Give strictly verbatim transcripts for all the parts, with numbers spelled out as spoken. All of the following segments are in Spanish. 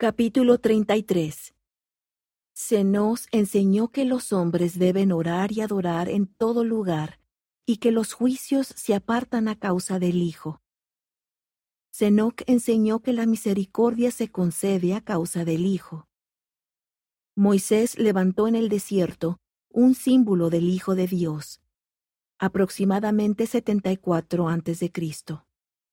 Capítulo treinta y tres. Se nos enseñó que los hombres deben orar y adorar en todo lugar, y que los juicios se apartan a causa del Hijo. Senoc enseñó que la misericordia se concede a causa del Hijo. Moisés levantó en el desierto un símbolo del Hijo de Dios, aproximadamente setenta y cuatro antes de Cristo.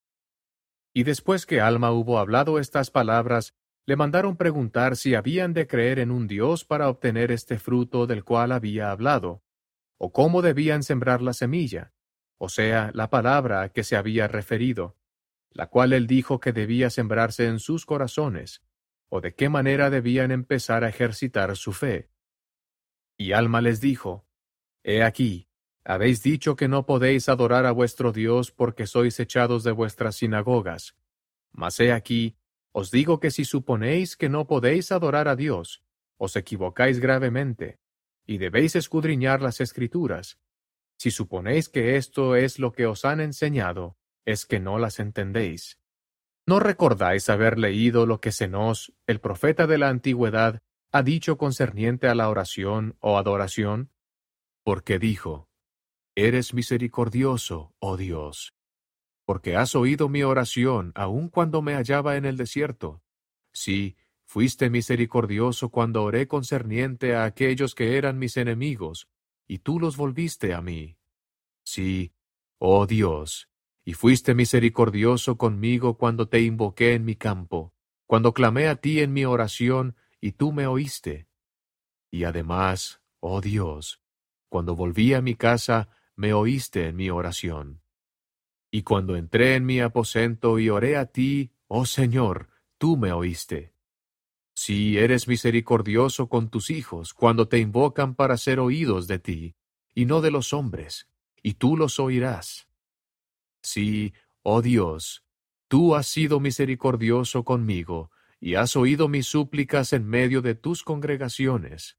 Y después que Alma hubo hablado estas palabras, le mandaron preguntar si habían de creer en un Dios para obtener este fruto del cual había hablado, o cómo debían sembrar la semilla, o sea, la palabra a que se había referido, la cual él dijo que debía sembrarse en sus corazones, o de qué manera debían empezar a ejercitar su fe. Y Alma les dijo: He aquí, habéis dicho que no podéis adorar a vuestro Dios porque sois echados de vuestras sinagogas. Mas he aquí, os digo que si suponéis que no podéis adorar a Dios, os equivocáis gravemente, y debéis escudriñar las Escrituras. Si suponéis que esto es lo que os han enseñado, es que no las entendéis. ¿No recordáis haber leído lo que Senos, el profeta de la antigüedad, ha dicho concerniente a la oración o adoración? Porque dijo: Eres misericordioso, oh Dios, porque has oído mi oración aun cuando me hallaba en el desierto. Sí, fuiste misericordioso cuando oré concerniente a aquellos que eran mis enemigos, y tú los volviste a mí. Sí, oh Dios, y fuiste misericordioso conmigo cuando te invoqué en mi campo, cuando clamé a ti en mi oración, y tú me oíste. Y además, oh Dios, cuando volví a mi casa, me oíste en mi oración. Y cuando entré en mi aposento y oré a ti, oh Señor, tú me oíste. Sí, eres misericordioso con tus hijos cuando te invocan para ser oídos de ti, y no de los hombres, y tú los oirás. Sí, oh Dios, tú has sido misericordioso conmigo, y has oído mis súplicas en medio de tus congregaciones.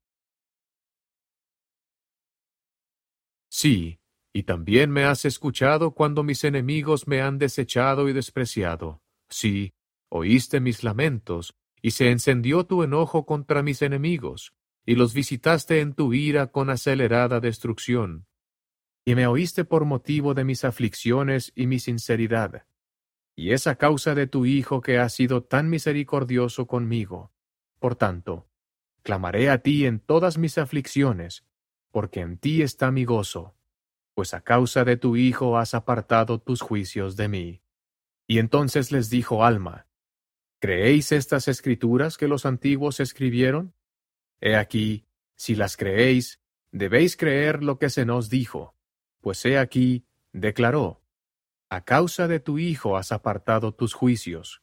Sí, y también me has escuchado cuando mis enemigos me han desechado y despreciado. Sí, oíste mis lamentos, y se encendió tu enojo contra mis enemigos, y los visitaste en tu ira con acelerada destrucción. Y me oíste por motivo de mis aflicciones y mi sinceridad. Y es a causa de tu Hijo que has sido tan misericordioso conmigo. Por tanto, clamaré a ti en todas mis aflicciones, porque en ti está mi gozo, pues a causa de tu Hijo has apartado tus juicios de mí. Y entonces les dijo Alma: ¿Creéis estas escrituras que los antiguos escribieron? He aquí, si las creéis, debéis creer lo que se nos dijo, pues he aquí, declaró: a causa de tu Hijo has apartado tus juicios.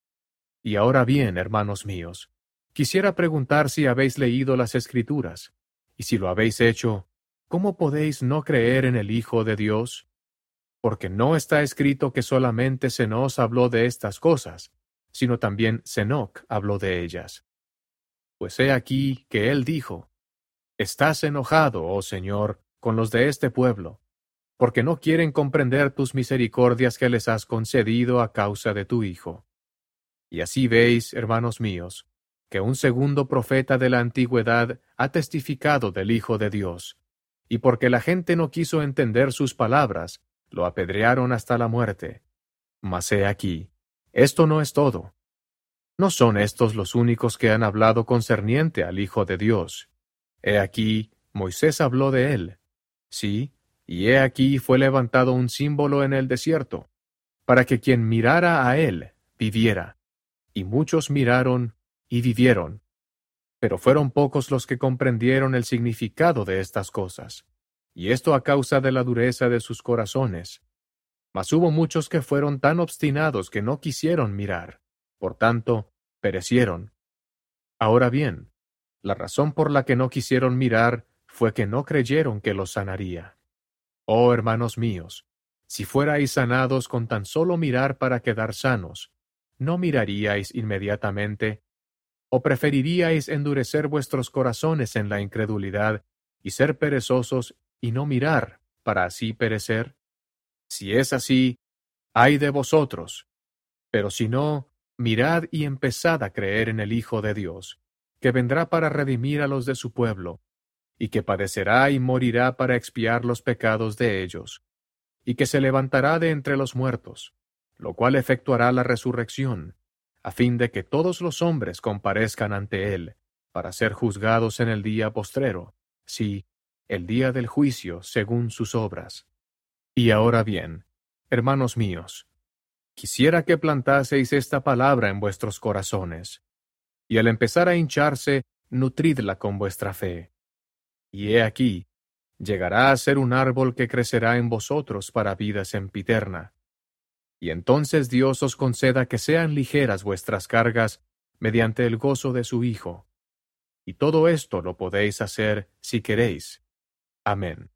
Y ahora bien, hermanos míos, quisiera preguntar si habéis leído las Escrituras, y si lo habéis hecho, ¿cómo podéis no creer en el Hijo de Dios? Porque no está escrito que solamente Senos habló de estas cosas, sino también Senoc habló de ellas. Pues he aquí que él dijo: Estás enojado, oh Señor, con los de este pueblo, porque no quieren comprender tus misericordias que les has concedido a causa de tu Hijo. Y así veis, hermanos míos, que un segundo profeta de la antigüedad ha testificado del Hijo de Dios, y porque la gente no quiso entender sus palabras, lo apedrearon hasta la muerte. Mas he aquí, esto no es todo. No son estos los únicos que han hablado concerniente al Hijo de Dios. He aquí, Moisés habló de él. Sí, y he aquí fue levantado un símbolo en el desierto, para que quien mirara a él viviera. Y muchos miraron y vivieron. Pero fueron pocos los que comprendieron el significado de estas cosas, y esto a causa de la dureza de sus corazones. Mas hubo muchos que fueron tan obstinados que no quisieron mirar, por tanto, perecieron. Ahora bien, la razón por la que no quisieron mirar fue que no creyeron que los sanaría. Oh hermanos míos, si fuerais sanados con tan solo mirar para quedar sanos, ¿no miraríais inmediatamente? ¿O preferiríais endurecer vuestros corazones en la incredulidad y ser perezosos y no mirar, para así perecer? Si es así, ¡ay de vosotros! Pero si no, mirad y empezad a creer en el Hijo de Dios, que vendrá para redimir a los de su pueblo, y que padecerá y morirá para expiar los pecados de ellos, y que se levantará de entre los muertos, lo cual efectuará la resurrección, a fin de que todos los hombres comparezcan ante él, para ser juzgados en el día postrero, sí, el día del juicio según sus obras. Y ahora bien, hermanos míos, quisiera que plantaseis esta palabra en vuestros corazones, y al empezar a hincharse, nutridla con vuestra fe. Y he aquí, llegará a ser un árbol que crecerá en vosotros para vida sempiterna. Y entonces Dios os conceda que sean ligeras vuestras cargas mediante el gozo de su Hijo. Y todo esto lo podéis hacer si queréis. Amén.